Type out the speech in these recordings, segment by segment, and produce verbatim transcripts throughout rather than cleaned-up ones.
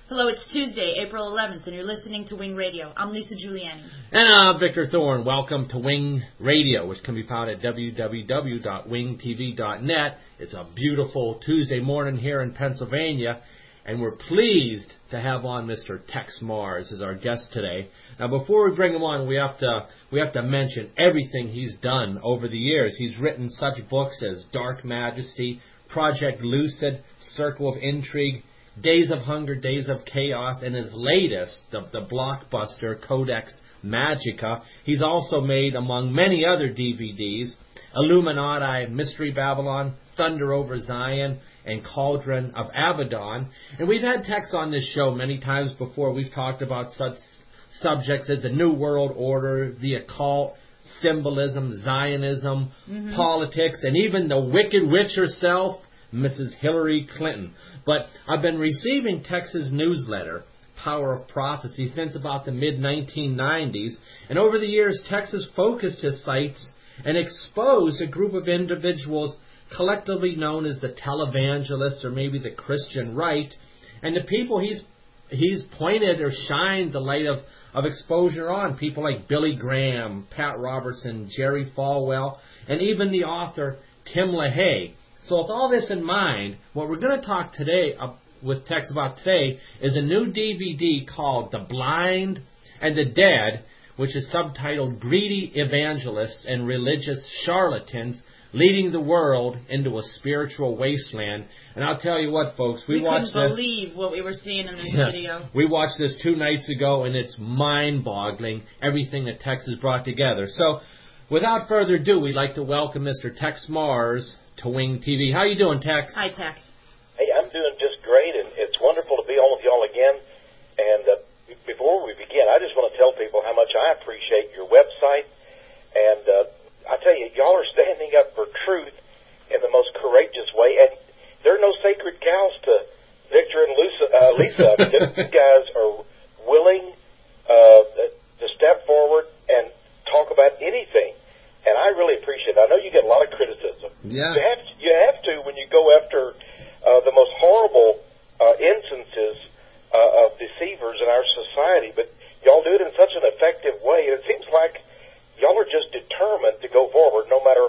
Hello, it's Tuesday, April eleventh, and you're listening to Wing Radio. I'm Lisa Giuliani. And I'm Victor Thorne. Welcome to Wing Radio, which can be found at w w w dot wing t v dot net. It's a beautiful Tuesday morning here in Pennsylvania, and we're pleased to have on Mister Tex Mars as our guest today. Now, before we bring him on, we have to we have to mention everything he's done over the years. He's written such books as Dark Majesty, Project Lucid, Circle of Intrigue, Days of Hunger, Days of Chaos, and his latest, the, the blockbuster Codex Magica. He's also made, among many other D V Ds, Illuminati, Mystery Babylon, Thunder Over Zion, and Cauldron of Abaddon. And we've had Tex on this show many times before. We've talked about such subjects as the New World Order, the occult, symbolism, Zionism, mm-hmm. politics, and even the Wicked Witch herself, Missus Hillary Clinton. But I've been receiving Tex's newsletter, Power of Prophecy, since about the mid nineteen nineties. And over the years, Tex has focused his sights and exposed a group of individuals collectively known as the televangelists, or maybe the Christian right. And the people he's he's pointed or shined the light of, of exposure on, people like Billy Graham, Pat Robertson, Jerry Falwell, and even the author Tim LaHaye. So with all this in mind, what we're going to talk today uh, with Tex about today is a new D V D called The Blind and the Dead, which is subtitled Greedy Evangelists and Religious Charlatans Leading the World into a Spiritual Wasteland. And I'll tell you what, folks, we, we watched this. We couldn't believe what we were seeing in this yeah, video. We watched this two nights ago, and it's mind-boggling, everything that Tex has brought together. So, without further ado, we'd like to welcome Mister Tex Mars to Wing T V. How you doing, Tex? Hi, Tex. Hey, I'm doing just great, and it's wonderful to be on with y'all again. And uh, before we begin, I just want to tell people how much I appreciate your website. And uh, I tell you, y'all are standing up for truth in the most courageous way. And there are no sacred cows to Victor and Lisa. Uh, Lisa. I mean, you guys are willing uh, to step forward and talk about anything. And I really appreciate it. I know you get a lot of criticism. Yeah. You have to, you have to when you go after uh, the most horrible uh, instances uh, of deceivers in our society. But y'all do it in such an effective way. And it seems like y'all are just determined to go forward no matter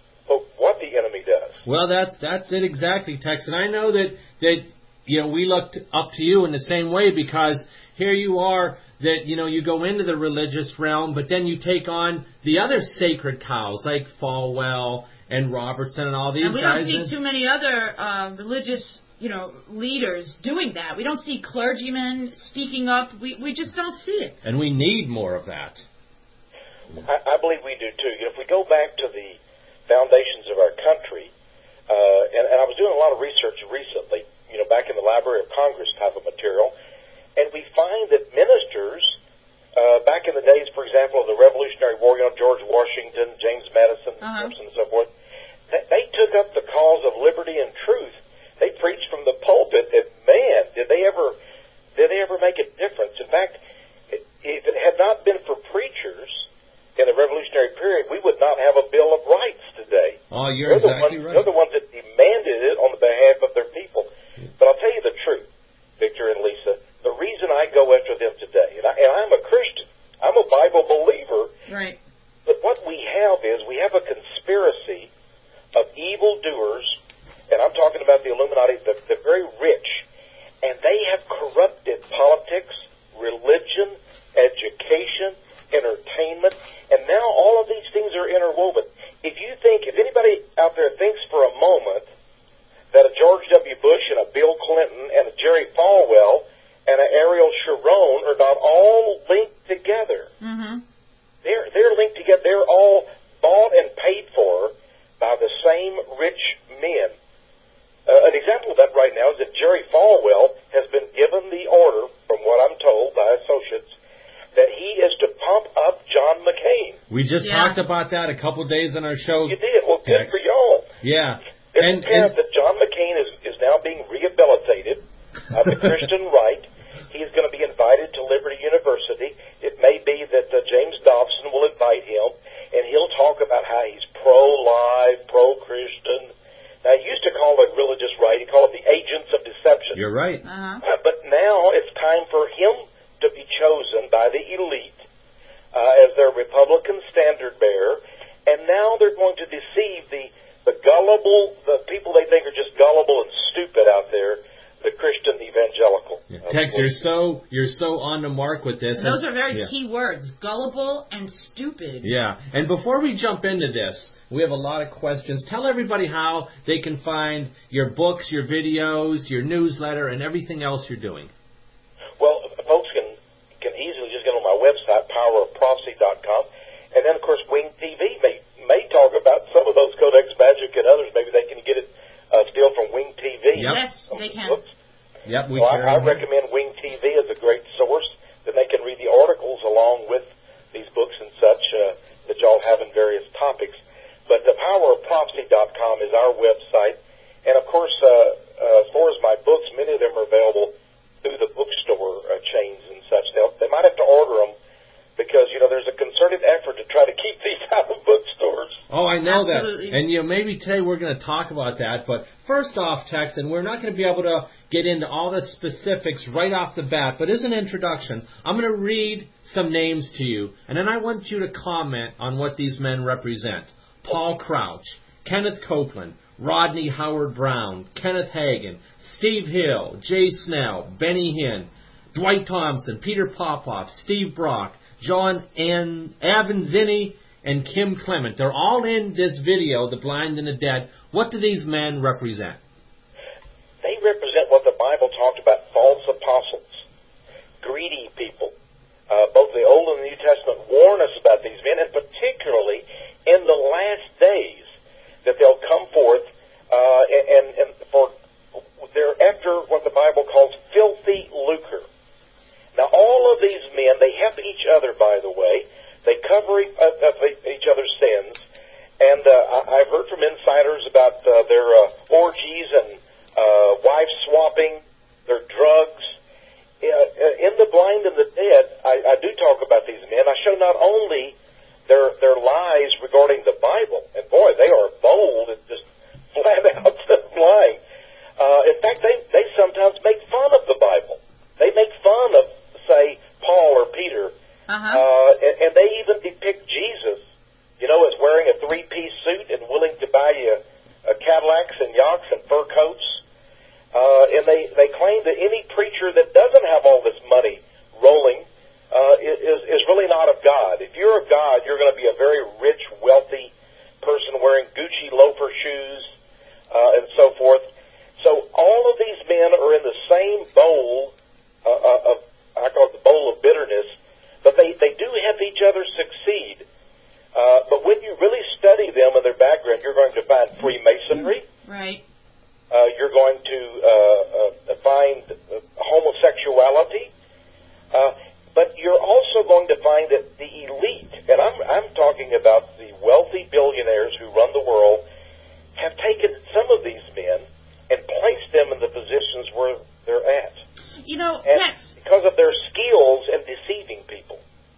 what the enemy does. Well, that's that's it exactly, Tex. And I know that, that you know, we looked up to you in the same way, because here you are, that, you know, you go into the religious realm, but then you take on the other sacred cows like Falwell and Robertson and all these and we guys. We don't see too many other uh, religious, you know, leaders doing that. We don't see clergymen speaking up. We we just don't see it. And we need more of that. I, I believe we do too. You know, if we go back to the foundations of our country, uh, and, and I was doing a lot of research recently, you know, back in the Library of Congress type of material, and we find that ministers, uh, back in the days, for example, of the Revolutionary War, you know, George Washington, James Madison, uh-huh. Simpson, and so forth, they, they took up the cause of liberty and truth. They preached from the pulpit, and man, did they ever, did they ever make a difference? In fact, if it had not been for preachers in the Revolutionary period, we would not have a Bill of Rights today. Oh, you're they're exactly the ones, right. They're the ones that demanded it on the behalf of their people. Yeah. But I'll tell you the truth, Victor and Lisa, the reason I go after them today, and, I, and I'm a Christian, I'm a Bible believer, right? But what we have is we have a conspiracy of evildoers, and I'm talking about the Illuminati, the, the very rich, and they have corrupted politics, religion, education, entertainment, and now all of these things are interwoven. If you think, if anybody out there thinks for a moment that a George W. Bush and a Bill Clinton and a Jerry Falwell and an Ariel Sharon are not all linked together, mm-hmm. they're they're linked together. They're all bought and paid for by the same rich men. Uh, an example of that right now is that Jerry Falwell has been given the order, from what I'm told by associates, that he is to pump up John McCain. We just yeah. talked about that a couple days on our show. You did. Well, good Tex. for y'all. Yeah. It's and, apparent and that John McCain is, is now being rehabilitated by the Christian right. He's going to be invited to Liberty University. It may be that uh, James Dobson will invite him, and he'll talk about how he's pro-life, pro-Christian, Now, he used to call it religious right. He called it the agents of deception. You're right. Uh-huh. Uh, but now it's time for him to be chosen by the elite uh, as their Republican standard bearer. And now they're going to deceive the, the gullible, the people they think are just gullible and stupid out there, the Christian evangelical. Yeah. Tex, you're so you're so on the mark with this. And those are very yeah. key words, gullible and stupid. Yeah, and before we jump into this, we have a lot of questions. Tell everybody how they can find your books, your videos, your newsletter, and everything else you're doing. Well, folks can can easily just get on my website, power of prophecy dot com, and then, of course, Wing T V may, may talk about some of those Codex Magic and others. Maybe they can get it Uh, still from Wing T V. Yep. Yes, they can. Books. Yep, we so can. I, I recommend Wing T V as a great source. Then they can read the articles along with these books and such uh, that y'all have in various topics. But the power of prophecy dot com is our website. And, of course, uh, uh, as far as my books, many of them are available through the bookstore uh, chains and such. They'll, they might have to order them because, you know, there's a concerted effort to try to keep these out of bookstores. Oh, I know Absolutely. that. And, you know, maybe today we're going to talk about that. But first off, Tex, and we're not going to be able to get into all the specifics right off the bat, but as an introduction, I'm going to read some names to you, and then I want you to comment on what these men represent. Paul Crouch, Kenneth Copeland, Rodney Howard Brown, Kenneth Hagin, Steve Hill, Jay Snell, Benny Hinn, Dwight Thompson, Peter Popoff, Steve Brock, John An- Avanzini, and Kim Clement. They're all in this video, The Blind and the Dead. What do these men represent? They represent what the Bible talked about, false apostles, greedy people. Uh, both the Old and the New Testament warn us about these men, and particularly in the last days, that they'll come forth uh, and, and for they're after what the Bible calls filthy lucre. Now, all of these men, they help each other, by the way. They cover each other's sins. And uh, I've heard from insiders about uh, their uh, orgies and uh, wife swapping, their drugs. Uh, in The Blind and the Dead, I, I do talk about these men. I show not only their their lies regarding the Bible, and boy, they are bold and just flat out lying. Uh, in fact, they, they sometimes make fun of the Bible. They make fun of, say, Paul or Peter. Uh-huh. Uh, and, and they even depict Jesus, you know, as wearing a three-piece suit and willing to buy you uh, Cadillacs and yachts and fur coats. Uh, and they, they claim that any preacher that doesn't have all this money rolling uh, is, is really not of God. If you're of God, you're going to be a very rich, wealthy person wearing Gucci loafer shoes uh, and so forth. So all of these men are in the same bowl uh, of, I call it the bowl of bitterness, but they, they do help each other succeed. Uh, but when you really study them and their background, you're going to find Freemasonry. Right. Uh, you're going to uh, uh, find uh, homosexuality. Uh, but you're also going to find that the elite, and I'm, I'm talking about the wealthy billionaires who run the world, have taken some of these men and placed them in the positions where they're at. You know, and Tex, because of their skills in deceiving people.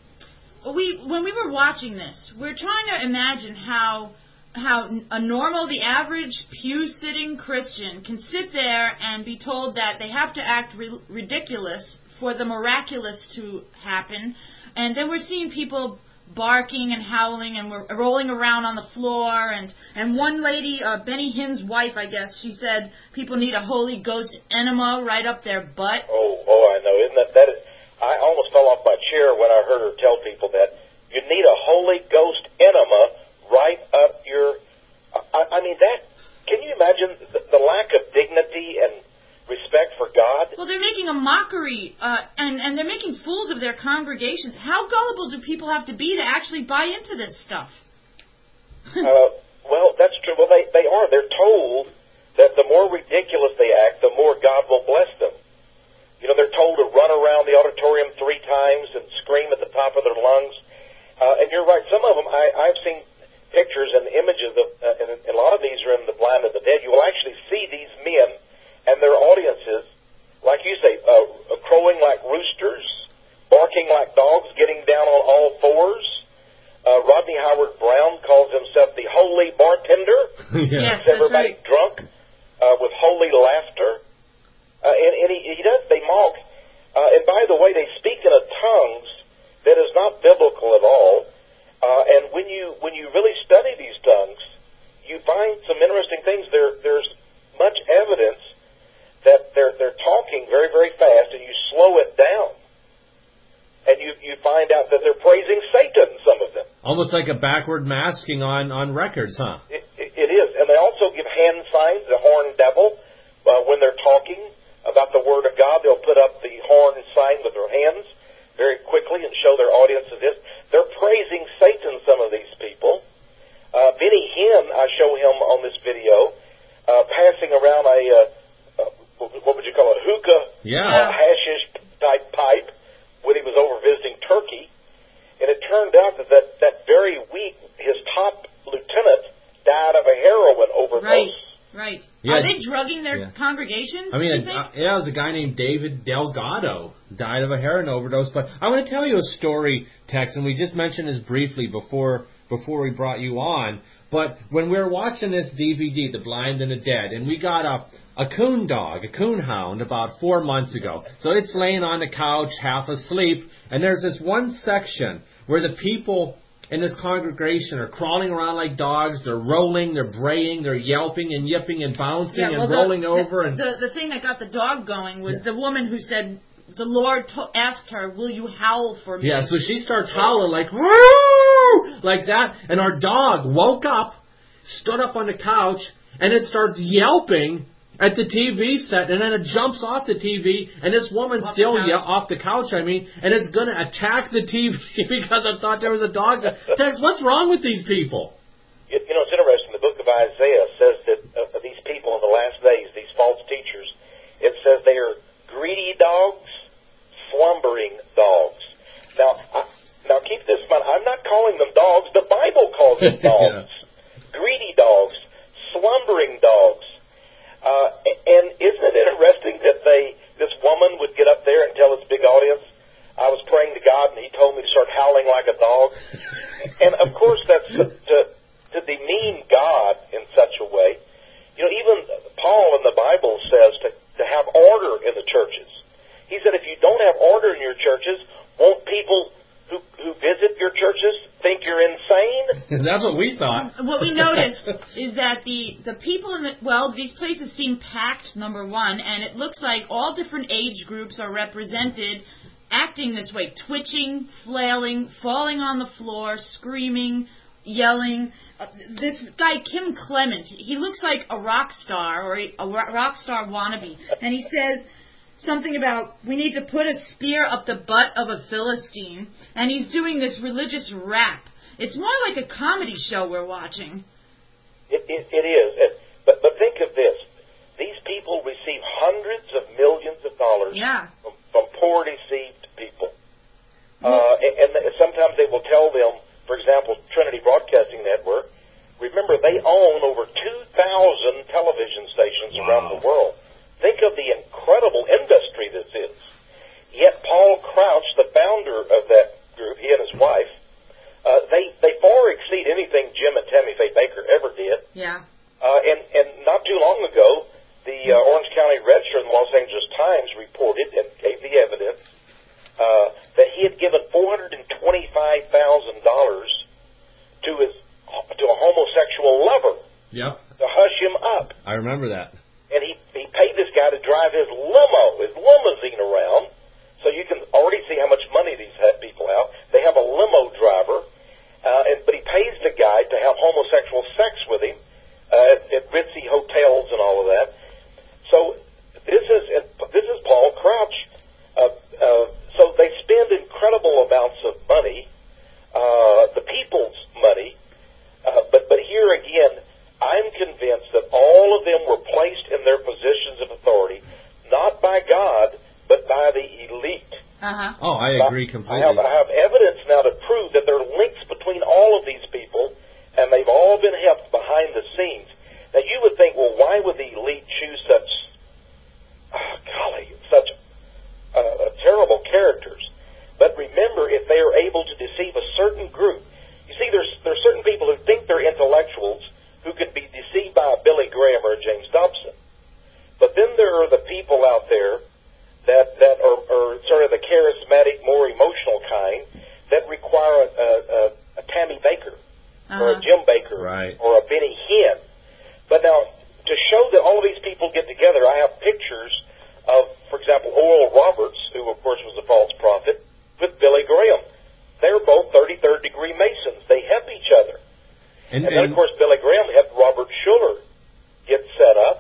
we when we were watching this, we're trying to imagine how how a normal, the average pew-sitting Christian can sit there and be told that they have to act ri- ridiculous for the miraculous to happen, and then we're seeing people barking and howling, and we're rolling around on the floor, and, and one lady, uh, Benny Hinn's wife, I guess, she said people need a Holy Ghost enema right up their butt. Oh, oh, I know. Isn't that, that is, I almost fell off my chair when I heard her tell people that you need a Holy Ghost enema right up your, I, I mean, that, can you imagine the, the lack of dignity and respect for God? Well, they're making a mockery, uh, and, and they're making fools of their congregations. How gullible do people have to be to actually buy into this stuff? uh, well, that's true. Well, they, they are. They're told that the more ridiculous they act, the more God will bless them. You know, they're told to run around the auditorium three times and scream at the top of their lungs. Uh, and you're right. Some of them, I, I've seen pictures and images of, uh, and a lot of these are in The Blind and the Dead. You will actually see these men and their audiences, like you say, uh, crowing like roosters, barking like dogs, getting down on all fours. Uh, Rodney Howard Brown calls himself the holy bartender. Yeah. Yes, Gets everybody that's right. drunk. very fast and you slow it down, and you, you find out that they're praising Satan, some of them. Almost like a backward masking on, on records, huh? It, it, it is. And they also give hand signs, the horn devil, uh, when they're talking about the Word of God. They'll put up the horn sign with their hands very quickly and show their audiences this. They're praising Satan, some of these people. Uh, Benny Hinn, I show him on this video, uh, passing around a, uh, uh, what would you call it, hookah, yeah. uh, hashish type pipe when he was over visiting Turkey. And it turned out that that, that very week, his top lieutenant died of a heroin overdose. Right, right. Yeah. Are they drugging their Yeah. congregations? I mean, do you a, think? uh, yeah, it was a guy named David Delgado died of a heroin overdose. But I want to tell you a story, Tex, and we just mentioned this briefly before before we brought you on. But when we were watching this D V D, The Blind and the Dead, and we got a a coon dog, a coon hound, about four months ago. So it's laying on the couch, half asleep, and there's this one section where the people in this congregation are crawling around like dogs. They're rolling, they're braying, they're yelping and yipping and bouncing Yeah, well, and the- rolling the, over. and the the thing that got the dog going was Yeah. the woman who said the Lord to- asked her, "Will you howl for me?" Yeah, so she starts howling like, woo! Like that, and our dog woke up, stood up on the couch, and it starts yelping at the T V set, and then it jumps off the T V, and this woman's Off the still couch. ye- off the couch, I mean, and it's going to attack the T V because I thought there was a dog there. Tex, what's wrong with these people? You, you know, it's interesting. The book of Isaiah says that uh, these people in the last days, these false teachers, it says they are greedy dogs, slumbering dogs. Now, I, now keep this in mind. I'm not calling them dogs. The Bible calls them dogs. Greedy dogs, slumbering dogs. Uh, and isn't it interesting that they, this woman would get up there and tell this big audience, I was praying to God and He told me to start howling like a dog. And of course that's to, to, to demean God in such a way. You know, even Paul in the Bible says to, to have order in the churches. He said if you don't have order in your churches, won't people who, who visit your churches think you're insane? That's what we thought. What we noticed is that the, the people in the, well, these places seem packed, number one, and it looks like all different age groups are represented acting this way, twitching, flailing, falling on the floor, screaming, yelling. Uh, this guy, Kim Clement, he looks like a rock star or a, a rock star wannabe, and he says something about we need to put a spear up the butt of a Philistine, and he's doing this religious rap. It's more like a comedy show we're watching. It, it, it is. And, but, but think of this. These people receive hundreds of millions of dollars Yeah. from, from poor, deceived people. Uh, and, and sometimes they will tell them, for example, Trinity Broadcasting Network, remember they own over two thousand television stations Wow. around the world. Think of the incredible industry this is. Yet Paul Crouch, the founder of that group, he and his wife, uh, they, they far exceed anything Jim and Tammy Faye Baker ever did. Yeah. Uh, and, and not too long ago, the uh, Orange County Register and the Los Angeles Times reported and gave the evidence uh, that he had given four hundred twenty-five thousand dollars to his to a homosexual lover Yep, to hush him up. I remember that. And he, he paid this guy to drive his limo, his limousine around. So you can already see how much money these ha- people have. They have a limo driver, uh, and, but he pays the guy to have homosexual sex with him uh, at, at ritzy hotels and all of that. So this is this is Paul Crouch. Uh, uh, so they spend incredible amounts of money, uh, the people's money. Uh, but but here again, I'm convinced that all of them were placed in their positions of authority, not by God, but by the elite. Uh-huh. Oh, I agree completely. I have, I have evidence now to prove that there are links between all of these people, and they've all been helped behind the scenes. Now, you would think, well, why would the elite choose such, oh, golly, such uh, terrible characters? But remember, if they are able to deceive a certain group, you see, there's there are certain people who think they're intellectuals who could be deceived by a Billy Graham or a James Dobson. But then there are the people out there that, that are, are sort of the charismatic, more emotional kind that require a, a, a Tammy Baker uh-huh. or a Jim Baker right. or a Benny Hinn. But now, to show that all of these people get together, I have pictures of, for example, Oral Oral Roberts, who of course was a false prophet, with Billy Graham. They're both thirty-third degree Masons. They help each other. And, And then, and of course, Billy Graham helped Robert Schuller get set up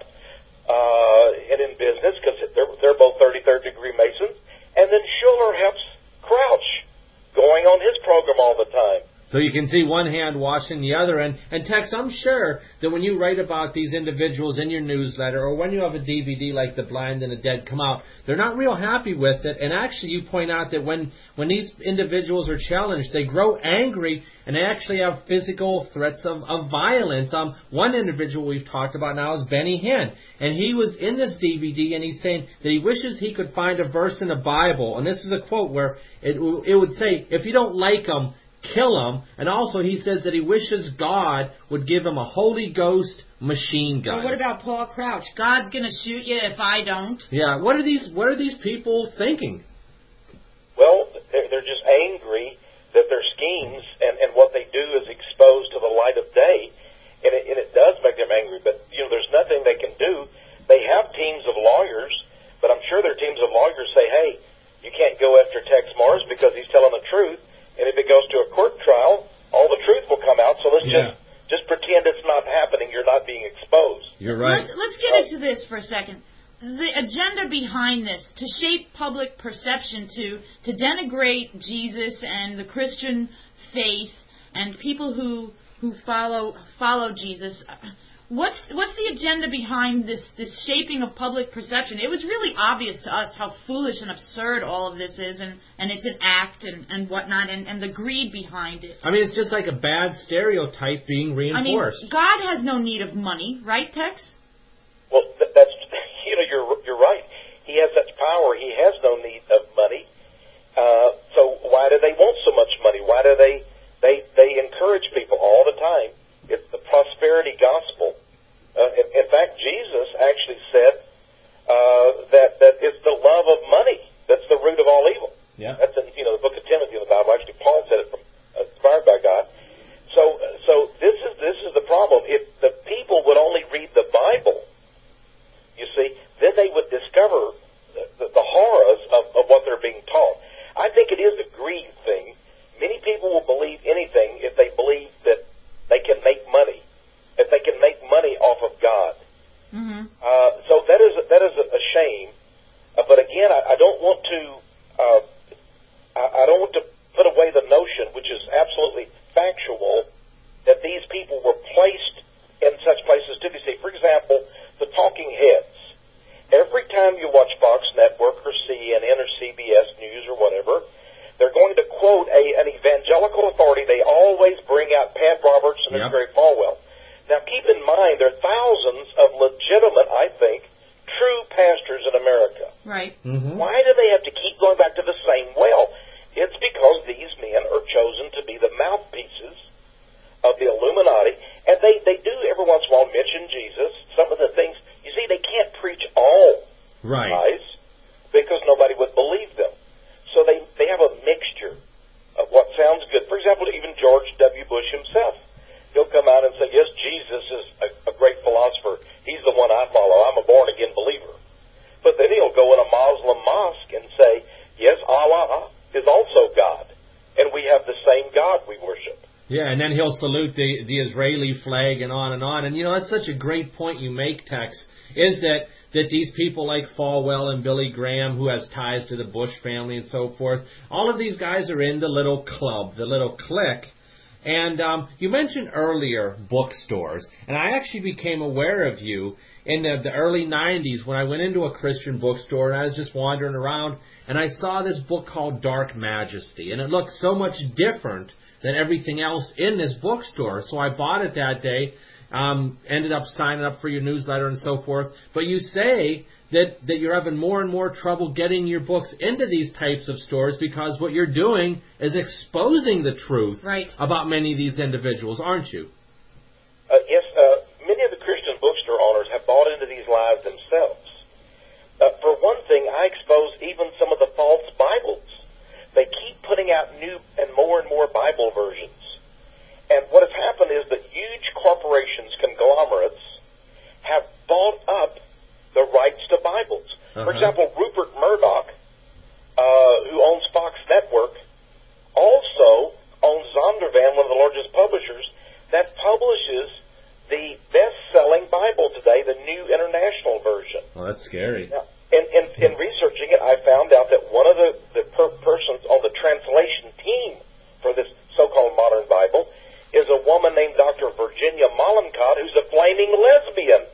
uh, and in business because they're, they're both thirty-third degree Masons. And then Schuller helps Crouch going on his program all the time. so you can see one hand washing the other. And, and Tex, I'm sure that when you write about these individuals in your newsletter or when you have a D V D like The Blind and the Dead come out, they're not real happy with it. And actually you point out that when, when these individuals are challenged, they grow angry and they actually have physical threats of, of violence. Um, one individual we've talked about now is Benny Hinn. And he was in this D V D and he's saying that he wishes he could find a verse in the Bible. And this is a quote where it, it would say, if you don't like them, kill him. And also he says that he wishes God would give him a Holy Ghost machine gun. Well, what about Paul Crouch? God's going to shoot you if I don't. Yeah, what are these what are these people thinking? Well, they're, they're just angry that their schemes and, and what they do is exposed to the light of day, and it, and it does make them angry. But, you know, there's nothing they can do. They have teams of lawyers, but I'm sure their teams of lawyers say, hey, you can't go after Tex Mars because he's telling the truth. And if it goes to a court trial, all the truth will come out. So let's Yeah. just just pretend it's not happening. You're not being exposed. You're right. Let's, let's get into this for a second. The agenda behind this, to shape public perception, to, to denigrate Jesus and the Christian faith and people who who follow follow Jesus. What's what's the agenda behind this, this shaping of public perception? It was really obvious to us how foolish and absurd all of this is, and, and it's an act and, and whatnot, and, and the greed behind it. I mean, it's just like a bad stereotype being reinforced. I mean, God has no need of money, right, Tex? Well, th- that's you know you're you're right. He has such power. He has no need of money. Uh, so why do they want so much money? Why do they they they encourage people all the time? It's the prosperity gospel. Uh, in, in fact, Jesus actually said uh, that that it's the love of money that's the root of all evil. Yeah. That's in you know the book of Timothy in the Bible. Actually, Paul said it from uh, inspired by God. So so this is this is the problem. If the people would only read the Bible, you see, then they would discover the, the, the horrors of, of what they're being taught. I think it is a greed thing. Many people will believe anything if they believe that they can make money, if they can make money off of God. Mm-hmm. Uh, so that is a, that is a, a shame. Uh, but again, I, I don't want to uh, I, I don't want to put away the notion, which is absolutely factual, that these people were placed in such places to be seen. For example, the talking heads. Every time you watch Fox Network or C N N or C B S News or whatever, they're going to quote a, an evangelical authority. They always bring out Pat Robertson and Yep. Jerry Falwell. Now, keep in mind, there are thousands of legitimate, I think, true pastors in America. Right. Mm-hmm. Why do they have to keep going back to the same well? It's because these men are chosen to be the mouthpieces of the Illuminati, and they, they do every once in a while mention Jesus. Some of the things, you see, they can't preach all Right. lies because nobody would believe them. So they, they have a mixture of what sounds good. For example, even George W. Bush himself. He'll come out and say, yes, Jesus is a, a great philosopher. He's the one I follow. I'm a born-again believer. But then he'll go in a Muslim mosque and say, yes, Allah is also God. And we have the same God we worship. Yeah, and then he'll salute the, the Israeli flag and on and on. And, you know, that's such a great point you make, Tex, is that, that these people like Falwell and Billy Graham, who has ties to the Bush family and so forth, all of these guys are in the little club, the little clique. And um, you mentioned earlier bookstores, and I actually became aware of you in the, the early nineties when I went into a Christian bookstore and I was just wandering around, and I saw this book called Dark Majesty, and it looked so much different than everything else in this bookstore. So I bought it that day, um, ended up signing up for your newsletter and so forth. But you say that, that you're having more and more trouble getting your books into these types of stores because what you're doing is exposing the truth Right. about many of these individuals, aren't you? Uh, yes, uh, many of the Christian bookstore owners have bought into these lies themselves. Uh, for one thing, I expose even some of the false Bibles. They keep putting out new and more and more Bible versions. And what has happened is that huge corporations, conglomerates, have bought up the rights to Bibles. Uh-huh. For example, Rupert Murdoch that one of the, the per- persons on the translation team for this so-called modern Bible is a woman named Doctor Virginia Mollenkott, who's a flaming lesbian.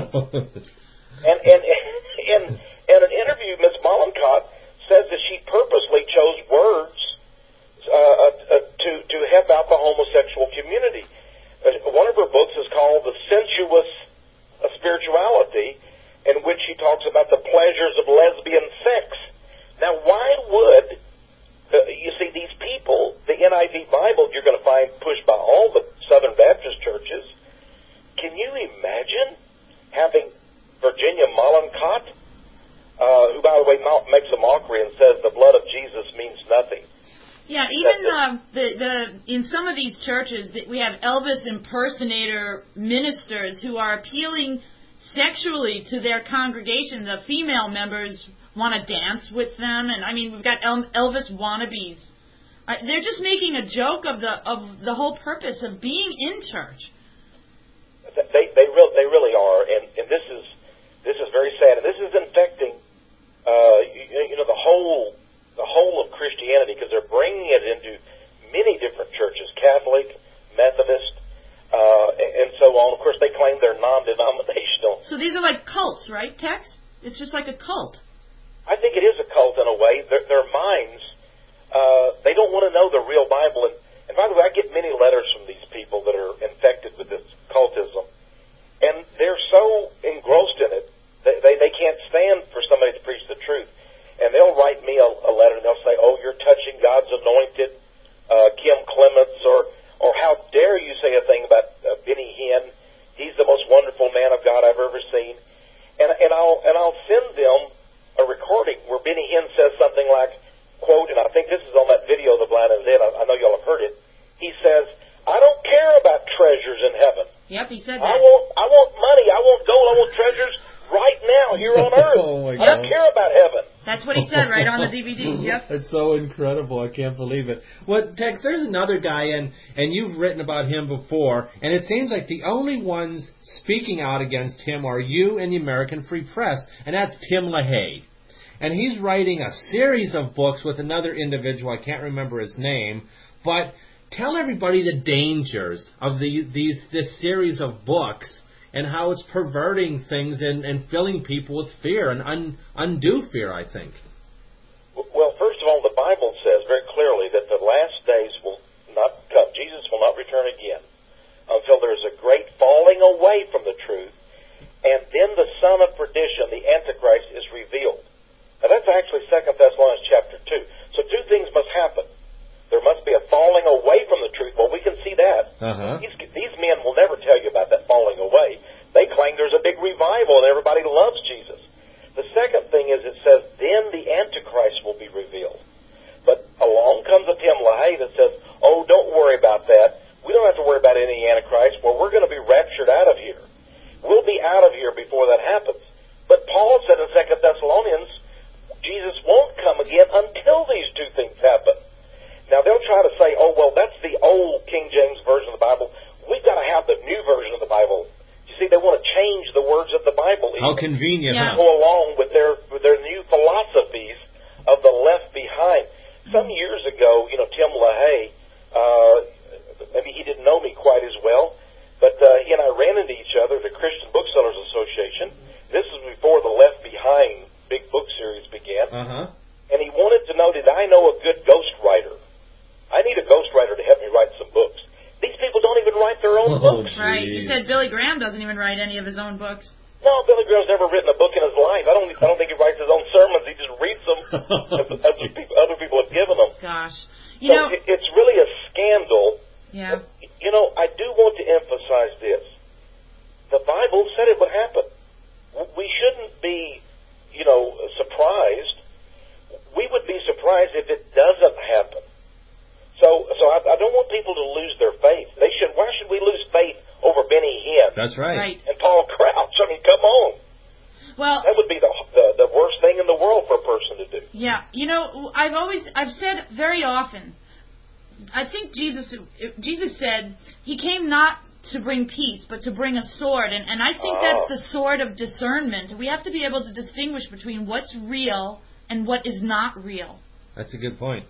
and, and, and in an interview, Miz Mollenkott says that she purposely chose words uh, uh, to, to help out the homosexual community. Uh, one of her books is called The Sensuous Spirituality, in which she talks about the pleasures of lesbian sex. Now, why would, uh, you see, these people, the N I V Bible, you're going to find pushed by all the Southern Baptist churches. Can you imagine having Virginia Mollenkott, uh, who, by the way, makes a mockery and says the blood of Jesus means nothing? Yeah, even uh, the the in some of these churches, that we have Elvis impersonator ministers who are appealing sexually to their congregation. The female members want to dance with them, and I mean, we've got El- Elvis wannabes. Uh, they're just making a joke of the of the whole purpose of being in church. They they real they really are, and, and this is this is very sad, and this is infecting uh, you, you know the whole the whole of Christianity, because they're bringing it into many different churches, Catholic, Methodist, uh, and so on. Of course, they claim they're non-denominational. So these are like cults, right, Tex? It's just like a cult. I think it is a cult in a way. Their, their minds, uh, they don't want to know the real Bible. And, and by the way, I get many letters from these people that are infected with this cultism. And they're so engrossed in it, they, they, they can't stand for somebody to preach the truth. And they'll write me a, a letter and they'll say, oh, you're touching God's anointed, uh, Kim Clements, or, or how dare you say a thing about uh, Benny Hinn. He's the most wonderful man of God I've ever seen. And, and I'll, and I'll send them a recording where Benny Hinn says something like, quote, and I think this is on that video The Blind and the Dead, I, I know y'all have heard it. He says, I don't care about treasures in heaven. Yep, he said that. I want, I want money, I want gold, I want treasures right now here on earth. Oh my I don't care about heaven. That's what he said right on the D V D. Yep. It's so incredible. I can't believe it. Well, Tex, there's another guy, and, and you've written about him before, and it seems like the only ones speaking out against him are you and the American Free Press, and that's Tim LaHaye. And he's writing a series of books with another individual. I can't remember his name, but tell everybody the dangers of the, these this series of books and how it's perverting things and, and filling people with fear and un, undue fear, I think. Well, first of all, the Bible says very clearly that the last days will not come. Jesus will not return again until there's a great falling away from the truth, and then the son of perdition, the Antichrist, is revealed. Now, that's actually Second Thessalonians chapter two. So two things must happen. There must be a falling away from the truth. Well, we can see that. Uh-huh. These, these men will never tell you about that falling away. They claim there's a big revival and everybody loves Jesus. The second thing is it says, then the Antichrist will be revealed. But along comes a Tim LaHaye that says, oh, don't worry about that. We don't have to worry about any Antichrist. Well, we're going to be raptured out of here. We'll be out of here before that happens. But Paul said in Second Thessalonians, Jesus won't come again until these two things happen. Now, they'll try to say, oh, well, that's the old King James Version of the Bible. We've got to have the new version of the Bible. You see, they want to change the words of the Bible. How convenient, yeah. huh? Go along with their with their new philosophies of the left behind. Some years ago, you know, Tim LaHaye, uh, maybe he didn't know me quite as well, but uh, he and I ran into each other at the Christian Booksellers Association. This was before the Left Behind big book series began. Uh-huh. And he wanted to know, did I know a good ghostwriter? I need a ghostwriter to help me write some books. These people don't even write their own Oh, books. Right. You said Billy Graham doesn't even write any of his own books. No, Billy Graham's never written a book in his life. I don't. I don't think he writes his own sermons. He just reads them as other people, other people have given them. Gosh, you so know, it, it's really a scandal. Yeah. You know, I do want to emphasize this. The Bible said it would happen. We shouldn't be, you know, surprised. We would be surprised if it doesn't happen. So, so I, I don't want people to lose their faith. They should. Why should we lose faith over Benny Hinn? That's right. Right. And Paul Crouch. I mean, come on. Well, That would be the, the the worst thing in the world for a person to do. yeah. You know, I've always, I've said very often, I think Jesus, Jesus said he came not to bring peace, but to bring a sword, and and I think Oh. that's the sword of discernment. We have to be able to distinguish between what's real and what is not real. That's a good point.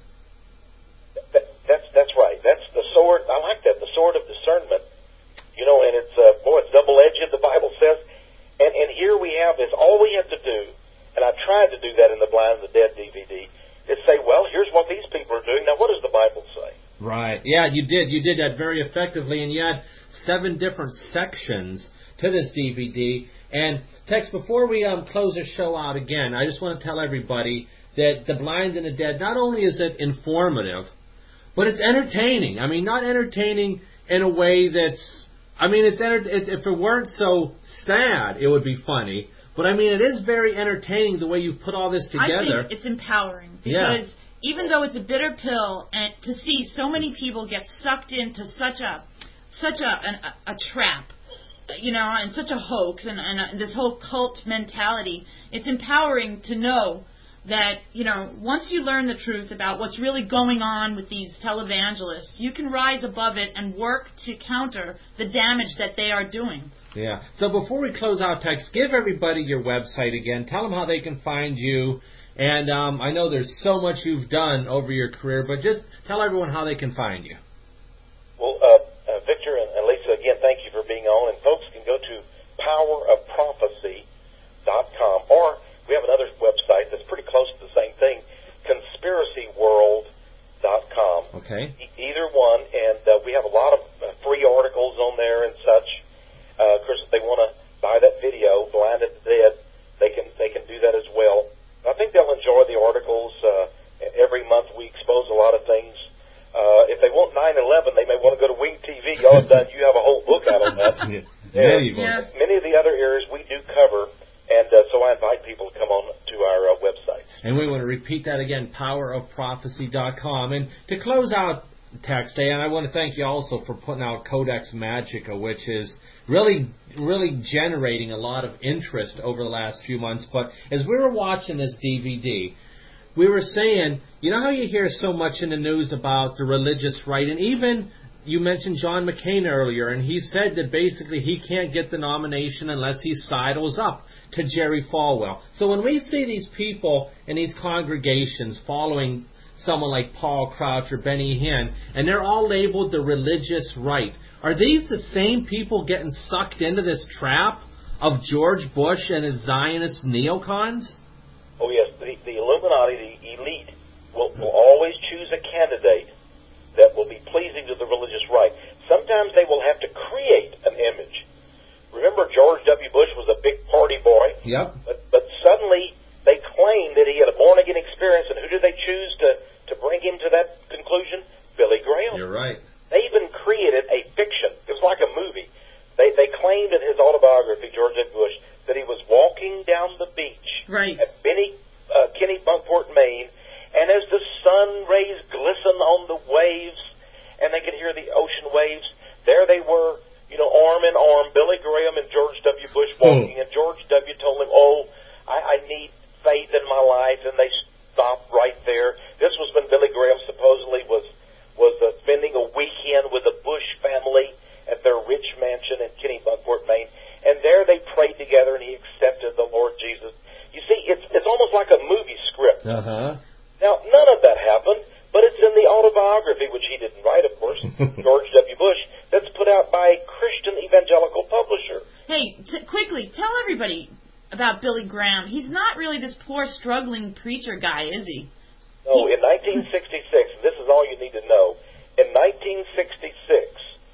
That, that's that's right. That's the sword. I like that. The sword of discernment. You know, and it's uh, boy, it's double edged. The Bible says, and and here we have is all we have to do. And I tried to do that in the Blind and the Dead D V D. Is say, well, here's what these people are doing. Now, what does the Bible say? Right. Yeah, you did. You did that very effectively, and you had seven different sections to this D V D. And Tex, before we um, close the show out again, I just want to tell everybody that The Blind and the Dead, not only is it informative, but it's entertaining. I mean, not entertaining in a way that's, I mean, it's enter- it, if it weren't so sad, it would be funny. But I mean, it is very entertaining the way you've put all this together. I think it's empowering because yeah. even though it's a bitter pill, and to see so many people get sucked into such a such a an, a, a trap, you know, and such a hoax, and, and uh, this whole cult mentality, it's empowering to know that, you know, once you learn the truth about what's really going on with these televangelists, you can rise above it and work to counter the damage that they are doing. Yeah. So before we close out, Tex, give everybody your website again. Tell them how they can find you. And um, I know there's so much you've done over your career, but just tell everyone how they can find you. Well, uh, uh, Victor and, and Lisa, again, thank you for being on. And folks can go to power of prophecy dot com, or we have another website that's pretty close to the same thing, conspiracy world dot com. Okay. E- either one, and uh, we have a lot of uh, free articles on there and such. Uh, of course, if they want to buy that video, Blind and the Dead, they can they can do that as well. I think they'll enjoy the articles. Uh, every month we expose a lot of things. Uh, if they want nine eleven, they may want to go to Wing T V. Y'all have done, you have a whole book out on that. yeah. And Yeah. Many of the other areas we do cover, and uh, so I invite people to come on to our uh, website. And we want to repeat that again, power of prophecy dot com. And to close out Tex Day, and I want to thank you also for putting out Codex Magica, which is really, really generating a lot of interest over the last few months. But as we were watching this D V D, we were saying, you know how you hear so much in the news about the religious right, and even you mentioned John McCain earlier, and he said that basically he can't get the nomination unless he sidles up to Jerry Falwell. So when we see these people in these congregations following someone like Paul Crouch or Benny Hinn, and they're all labeled the religious right, are these the same people getting sucked into this trap of George Bush and his Zionist neocons? Oh, yes. The, the Illuminati, the elite, will, will always choose a candidate that will be pleasing to the religious right. Sometimes they will have to create an image. Remember, George W. Bush was a big party boy? Yep. But, but suddenly they claimed that he had a born-again experience, and who did they choose to, to bring him to that conclusion? Billy Graham. You're right. They even created a fiction. It was like a movie. They they claimed in his autobiography, George W. Bush, that he was walking down the beach right. at Benny, uh, Kennebunkport, Maine, and as the sun rays glisten on the waves, and they could hear the ocean waves, there they were, you know, arm in arm, Billy Graham and George W. Bush walking, and George W. told him, oh, I, I need faith in my life, and they stopped right there. This was when Billy Graham supposedly was was uh, spending a weekend with the Bush family at their rich mansion in Kennebunkport, Maine, and there they prayed together, and he accepted the Lord Jesus. You see, it's it's almost like a movie script. Uh-huh. Now, none of that happened, but it's in the autobiography, which he didn't write, of course, George W. Bush, that's put out by a Christian evangelical publisher. Hey, t- quickly, tell everybody about Billy Graham. He's not really this poor, struggling preacher guy, is he? No, in nineteen sixty-six, and this is all you need to know, in nineteen sixty-six,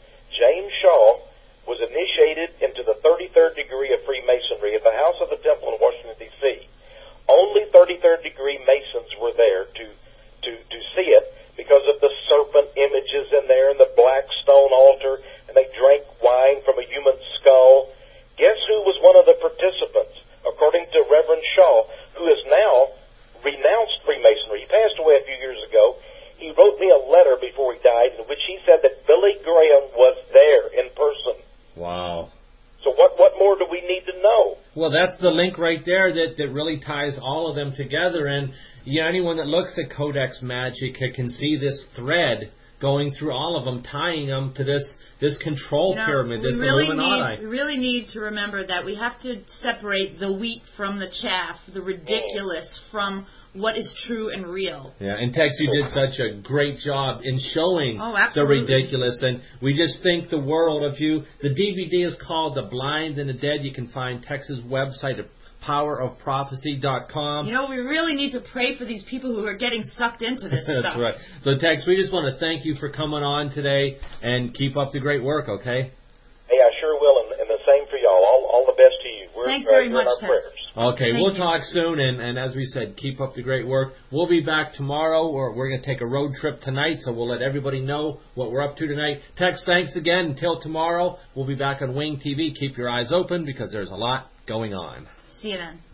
James Shaw was initiated into the thirty-third degree of Freemasonry at the House of the Temple in Washington, D C Only thirty-third degree Masons were there to, to, to see it because of the serpent images in there and the black stone altar, and they drank wine from a human skull. Guess who was one of the participants, according to Reverend Shaw, who is now renounced Freemasonry? He passed away a few years ago. He wrote me a letter before he died in which he said that Billy Graham was there in person. Wow. So what what more do we need to know? Well, that's the link right there that, that really ties all of them together. And you know, anyone that looks at Codex Magica can see this thread going through all of them, tying them to this this control You know, pyramid, this we really Illuminati. Need, we really need to remember that we have to separate the wheat from the chaff, the ridiculous from what is true and real. Yeah, and Tex, you did such a great job in showing Oh, the absolutely. ridiculous, and we just think the world of you. The D V D is called The Blind and the Dead. You can find Tex's website at power of prophecy dot com. You know, we really need to pray for these people who are getting sucked into this That's stuff. right. So, Tex, we just want to thank you for coming on today, and keep up the great work, okay? Hey, I sure will, and, and the same for y'all. All, all the best to you. We're, Thanks uh, very you're in much, our Tex. prayers. Okay, Thank we'll you. talk soon, and, and as we said, keep up the great work. We'll be back tomorrow, or we're going to take a road trip tonight, so we'll let everybody know what we're up to tonight. Tex, thanks again. Until tomorrow, we'll be back on Wing T V. Keep your eyes open, because there's a lot going on. See you then.